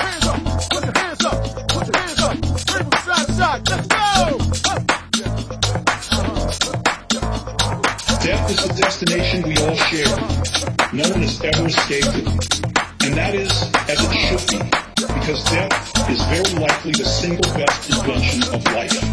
Death is the destination we all share. No one has ever escaped it. And that is as it should be, because death is very likely the single best invention of life.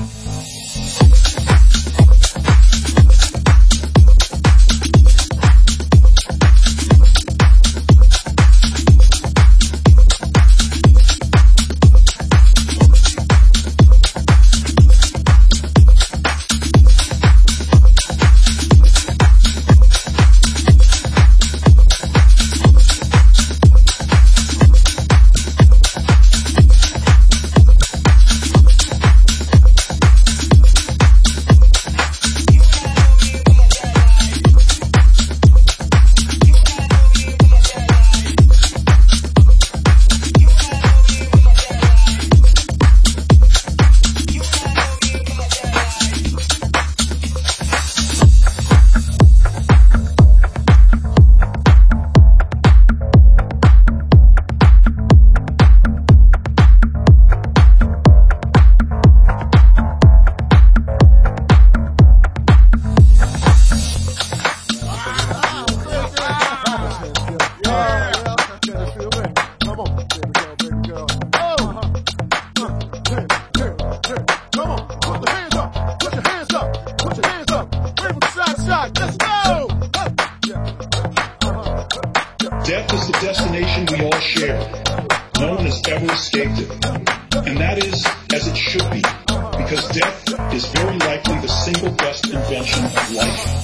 Death is the destination we all share. No one has ever escaped it. And that is as it should be, because death is very likely the single best invention of life.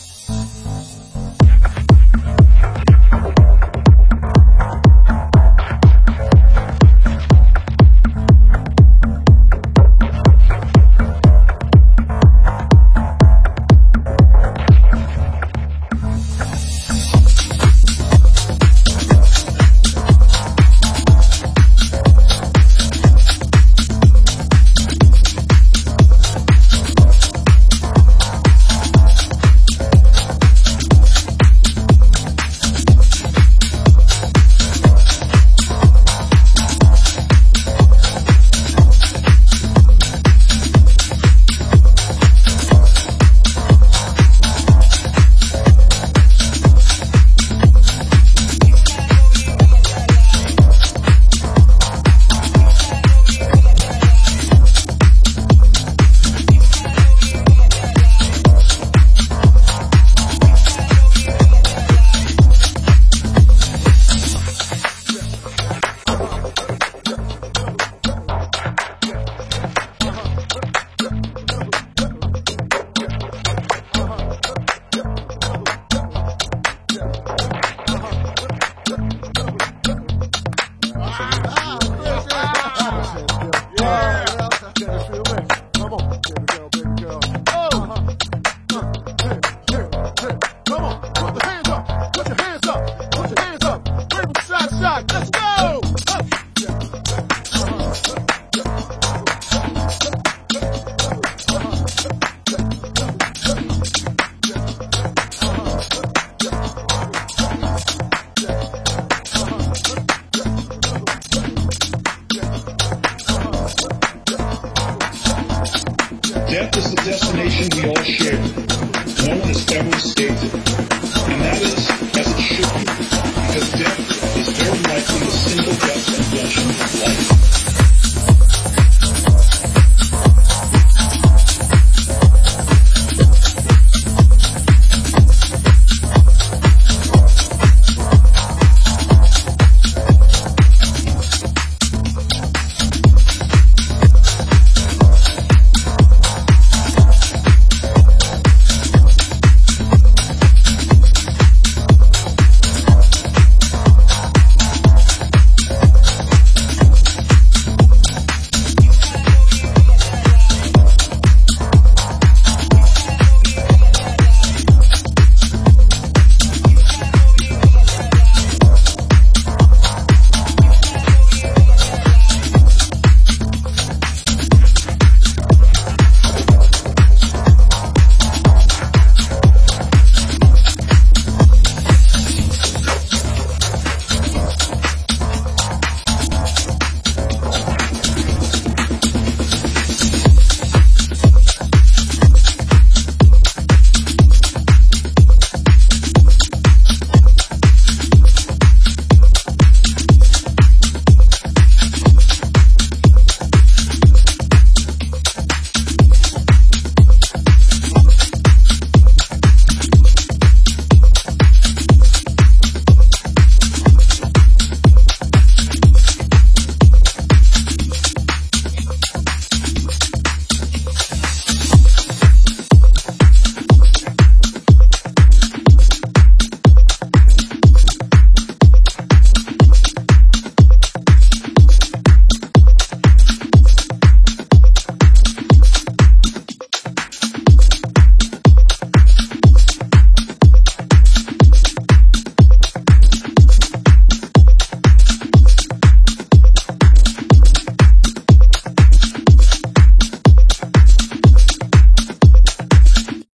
Let's go! Death is the destination we all share. No one has ever escaped it. And that is